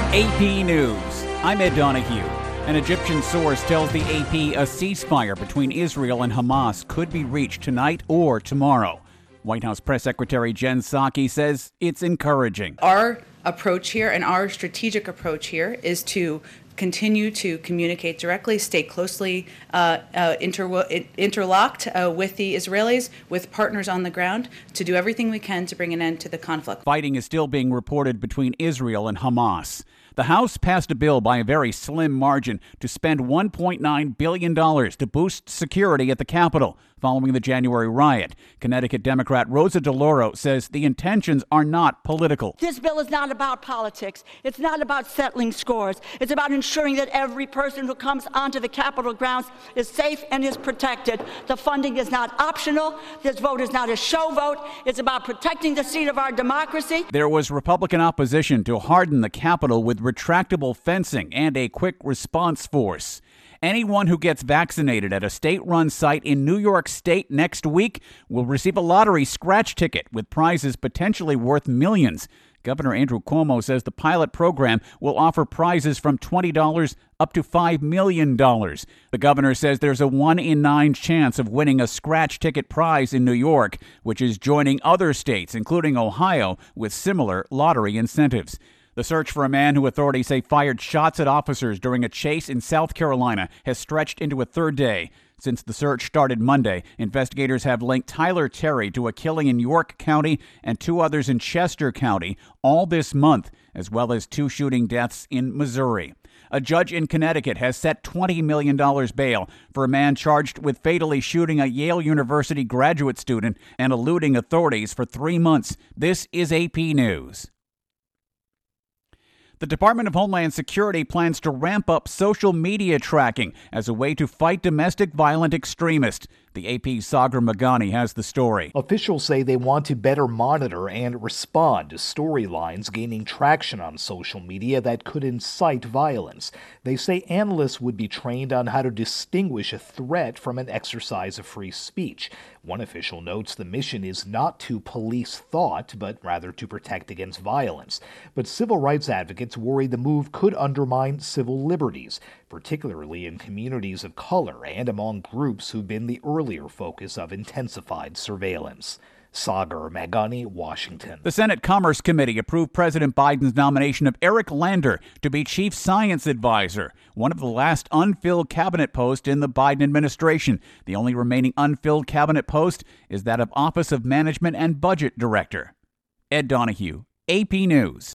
AP News. I'm Ed Donahue. An Egyptian source tells the AP a ceasefire between Israel and Hamas could be reached tonight or tomorrow. White House Press Secretary Jen Psaki says it's encouraging. Our approach here and our strategic approach here is to continue to communicate directly, stay closely interlocked with the Israelis, with partners on the ground, to do everything we can to bring an end to the conflict. Fighting is still being reported between Israel and Hamas. The House passed a bill by a very slim margin to spend $1.9 billion to boost security at the Capitol following the January riot. Connecticut Democrat Rosa DeLauro says the intentions are not political. This bill is not about politics. It's not about settling scores. It's about ensuring that every person who comes onto the Capitol grounds is safe and is protected. The funding is not optional. This vote is not a show vote. It's about protecting the seat of our democracy. There was Republican opposition to harden the Capitol with retractable fencing and a quick response force. Anyone who gets vaccinated at a state-run site in New York State next week will receive a lottery scratch ticket with prizes potentially worth millions. Governor Andrew Cuomo says the pilot program will offer prizes from $20 up to $5 million. The governor says there's a 1 in 9 chance of winning a scratch ticket prize in New York, which is joining other states, including Ohio, with similar lottery incentives. The search for a man who authorities say fired shots at officers during a chase in South Carolina has stretched into a third day. Since the search started Monday, investigators have linked Tyler Terry to a killing in York County and 2 others in Chester County all this month, as well as 2 shooting deaths in Missouri. A judge in Connecticut has set $20 million bail for a man charged with fatally shooting a Yale University graduate student and eluding authorities for 3 months. This is AP News. The Department of Homeland Security plans to ramp up social media tracking as a way to fight domestic violent extremists. The AP's Sagar Meghani has the story. Officials say they want to better monitor and respond to storylines gaining traction on social media that could incite violence. They say analysts would be trained on how to distinguish a threat from an exercise of free speech. One official notes the mission is not to police thought, but rather to protect against violence. But civil rights advocates worry the move could undermine civil liberties, particularly in communities of color and among groups who've been the earlier focus of intensified surveillance. Sagar Meghani, Washington. The Senate Commerce Committee approved President Biden's nomination of Eric Lander to be Chief Science Advisor, one of the last unfilled cabinet posts in the Biden administration. The only remaining unfilled cabinet post is that of Office of Management and Budget Director. Ed Donahue, AP News.